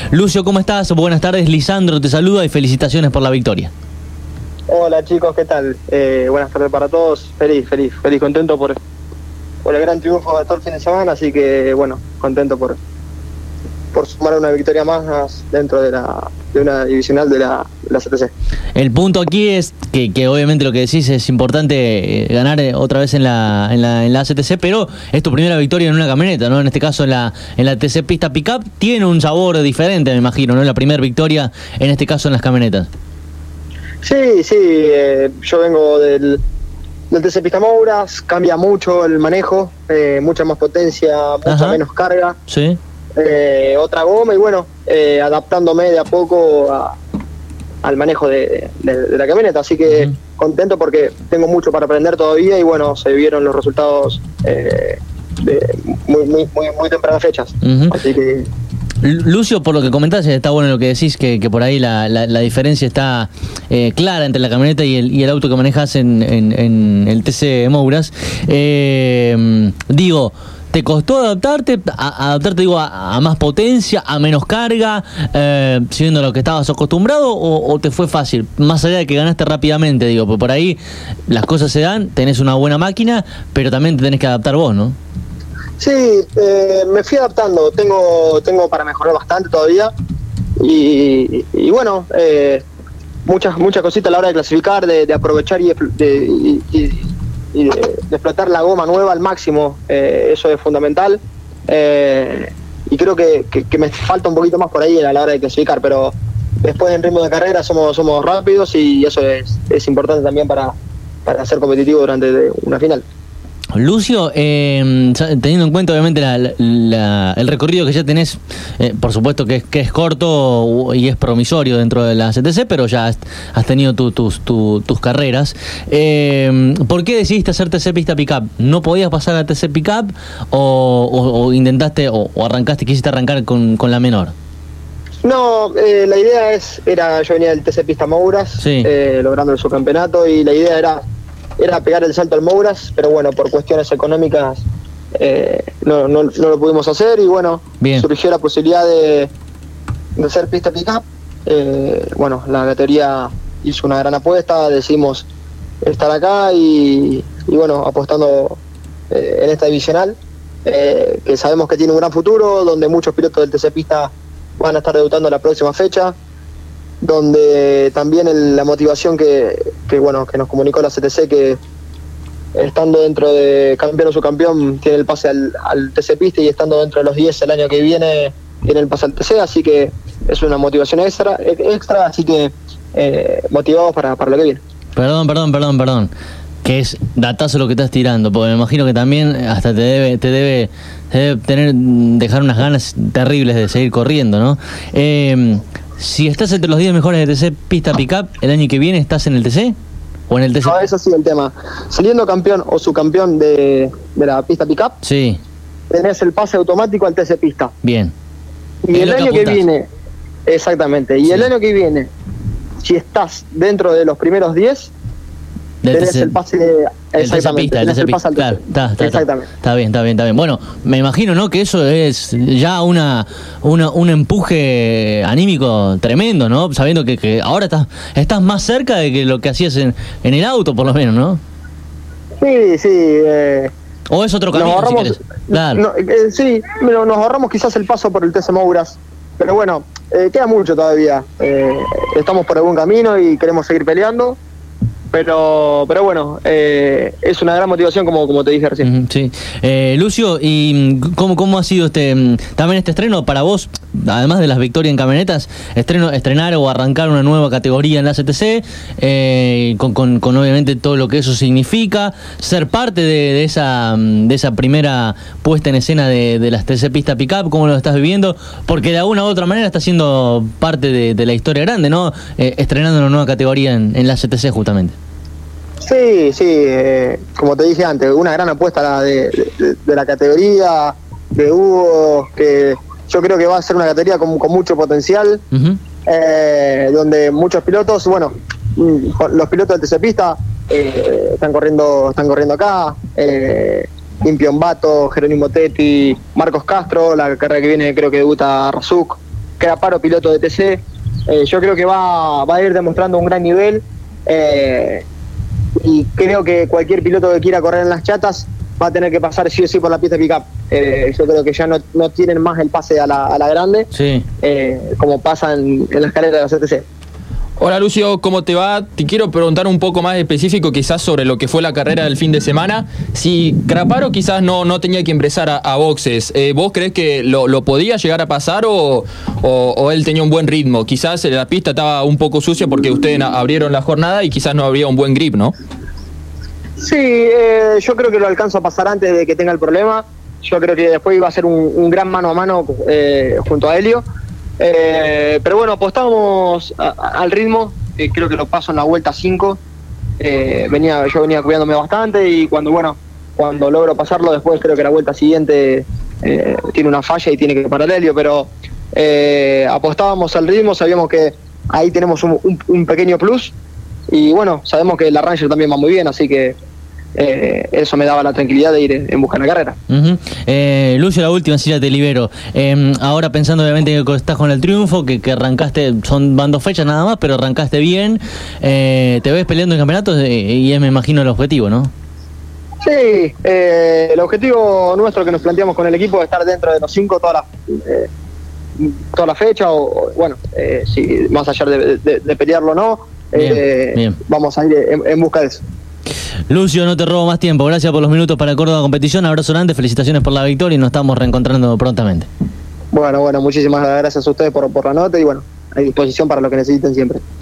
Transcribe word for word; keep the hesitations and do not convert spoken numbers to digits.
Lucio, ¿cómo estás? Buenas tardes, Lisandro te saluda y felicitaciones por la victoria. Hola chicos, ¿qué tal? Eh, buenas tardes para todos, feliz, feliz, feliz, contento por, por el gran triunfo de todo el fin de semana, así que bueno, contento por, por sumar una victoria más dentro de la de una divisional de la, de la C T C. El punto aquí es que, que obviamente lo que decís es importante ganar otra vez en la, en la en la C T C, pero es tu primera victoria en una camioneta, ¿no? En este caso en la en la T C Pista Pickup tiene un sabor diferente, me imagino, ¿no? La primera victoria en este caso en las camionetas. Sí, sí, eh, yo vengo del, del T C Pista Mouras, cambia mucho el manejo, eh, mucha más potencia, mucha Ajá. menos carga. Sí. Eh, otra goma y bueno, eh, adaptándome de a poco a, al manejo de, de, de la camioneta, así que uh-huh. contento porque tengo mucho para aprender todavía y bueno, se vieron los resultados eh, de muy, muy, muy, muy tempranas fechas, uh-huh. así que... Lucio, por lo que comentás, está bueno lo que decís, que, que por ahí la, la, la diferencia está eh, clara entre la camioneta y el, y el auto que manejas en, en, en el T C Mouras. Eh, digo... ¿Te costó adaptarte, a, adaptarte digo, a, a más potencia, a menos carga, eh, siguiendo lo que estabas acostumbrado, o, o te fue fácil? Más allá de que ganaste rápidamente, digo, porque por ahí las cosas se dan, tenés una buena máquina, pero también te tenés que adaptar vos, ¿no? Sí, eh, me fui adaptando, tengo tengo para mejorar bastante todavía, y, y bueno, eh, muchas muchas cositas a la hora de clasificar, de, de aprovechar y... De, y, y y de, de explotar la goma nueva al máximo, eh, eso es fundamental, eh, y creo que, que, que me falta un poquito más por ahí a la hora de clasificar, pero después en ritmo de carrera somos somos rápidos y eso es, es importante también para, para ser competitivo durante una final. Lucio, eh, teniendo en cuenta obviamente la, la, el recorrido que ya tenés, eh, por supuesto que es, que es corto y es promisorio dentro de la C T C, pero ya has, has tenido tu, tus, tu, tus carreras. Eh, ¿Por qué decidiste hacer T C Pista Pickup? ¿No podías pasar a T C Pickup o, o, o intentaste o, o arrancaste, quisiste arrancar con, con la menor? No, eh, la idea es, era yo venía del T C Pista Mouras, sí. eh, logrando el subcampeonato, y la idea era... era pegar el salto al Mouras, pero bueno, por cuestiones económicas eh, no, no, no lo pudimos hacer y bueno, Bien. surgió la posibilidad de, de hacer pista pick-up. Eh, bueno, la categoría hizo una gran apuesta, decidimos estar acá y, y bueno, apostando eh, en esta divisional, eh, que sabemos que tiene un gran futuro, donde muchos pilotos del T C Pista van a estar debutando la próxima fecha, donde también el, la motivación que, que bueno que nos comunicó la C T C, que estando dentro de campeón o subcampeón tiene el pase al, al T C Pista, y estando dentro de los diez el año que viene tiene el pase al T C, así que es una motivación extra, extra así que eh, motivados para, para lo que viene. Perdón, perdón, perdón, perdón, que es datazo lo que estás tirando, porque me imagino que también hasta te debe, te debe, te debe tener, dejar unas ganas terribles de seguir corriendo, ¿no? Eh, Si estás entre los diez mejores de T C Pista Pickup, ¿el año que viene estás en el T C? ¿O en el T C? No, eso sí el tema. Saliendo campeón o subcampeón de, de la Pista Pickup, sí, tenés el pase automático al T C Pista. Bien. Y el año que, que viene, exactamente, y sí. el año que viene, si estás dentro de los primeros diez, tenés T C, el pase de, exactamente, el T C Pista, claro, está, está, exactamente. Está, está bien, está bien, está bien. Bueno, me imagino, ¿no?, que eso es ya una, una un empuje anímico tremendo, ¿no? Sabiendo que, que ahora estás estás más cerca de que lo que hacías en, en el auto, por lo menos, ¿no? Sí, sí. Eh, o es otro camino, ahorramos, si querés. Claro. No, eh, sí, pero nos ahorramos quizás el paso por el T C Mouras, pero bueno, eh, queda mucho todavía. Eh, estamos por algún camino y queremos seguir peleando. Pero pero bueno, eh, es una gran motivación, como como te dije recién. Uh-huh, sí. Eh, Lucio, ¿y cómo, cómo ha sido este también este estreno para vos, además de las victorias en camionetas, estreno, estrenar o arrancar una nueva categoría en la C T C, eh, con, con, con obviamente todo lo que eso significa, ser parte de, de esa de esa primera puesta en escena de, de las T C Pista Pickup? ¿Cómo lo estás viviendo? Porque de alguna u otra manera está siendo parte de, de la historia grande, ¿no? Eh, estrenando una nueva categoría en, en la C T C justamente. Sí, sí, eh, como te dije antes, una gran apuesta de, de, de la categoría, de Hugo, que yo creo que va a ser una categoría con, con mucho potencial, uh-huh. eh, donde muchos pilotos, bueno, los pilotos del T C Pista eh, están corriendo están corriendo acá, eh, Impion Bato, Jerónimo Tetti, Marcos Castro, la carrera que viene creo que debuta Razuk, Craparo, piloto de T C. Eh, yo creo que va, va a ir demostrando un gran nivel. Eh, y creo que cualquier piloto que quiera correr en las chatas va a tener que pasar sí o sí por la pista de pick-up. Eh, yo creo que ya no, no tienen más el pase a la, a la grande, sí. eh, como pasa en, en las carreras de la C T C. Hola Lucio, ¿cómo te va? Te quiero preguntar un poco más específico quizás sobre lo que fue la carrera del fin de semana. Si Craparo quizás no, no tenía que ingresar a, a boxes, eh, ¿vos creés que lo, lo podía llegar a pasar o, o, o él tenía un buen ritmo? Quizás la pista estaba un poco sucia porque ustedes abrieron la jornada y quizás no habría un buen grip, ¿no? Sí, eh, yo creo que lo alcanzo a pasar antes de que tenga el problema. Yo creo que después iba a ser un, un gran mano a mano eh, junto a Helio. Eh, pero bueno, apostábamos a, a, al ritmo. Eh, creo que lo paso en la vuelta cinco. Eh, venía, yo venía cuidándome bastante y cuando bueno cuando logro pasarlo después creo que la vuelta siguiente eh, tiene una falla y tiene que parar Helio. Pero eh, apostábamos al ritmo, sabíamos que ahí tenemos un, un, un pequeño plus. Y bueno, sabemos que la Ranger también va muy bien, así que Eh, eso me daba la tranquilidad de ir en busca de la carrera. Uh-huh. eh, Lucio, la última, si ya te libero. Eh, ahora pensando obviamente que estás con el triunfo, que, que arrancaste, son van dos fechas nada más, pero arrancaste bien. Eh, ¿Te ves peleando en campeonatos? Eh, y es, me imagino, el objetivo, ¿no? Sí, eh, el objetivo nuestro que nos planteamos con el equipo es estar dentro de los cinco toda la, eh, toda la fecha, o, o bueno, eh, si más allá de, de, de pelearlo o no, bien, eh, bien. vamos a ir en, en busca de eso. Lucio, no te robo más tiempo. Gracias por los minutos para Córdoba Competición. Abrazo grande, felicitaciones por la victoria y nos estamos reencontrando prontamente. Bueno, bueno, muchísimas gracias a ustedes por, por la nota y bueno, a disposición para lo que necesiten siempre.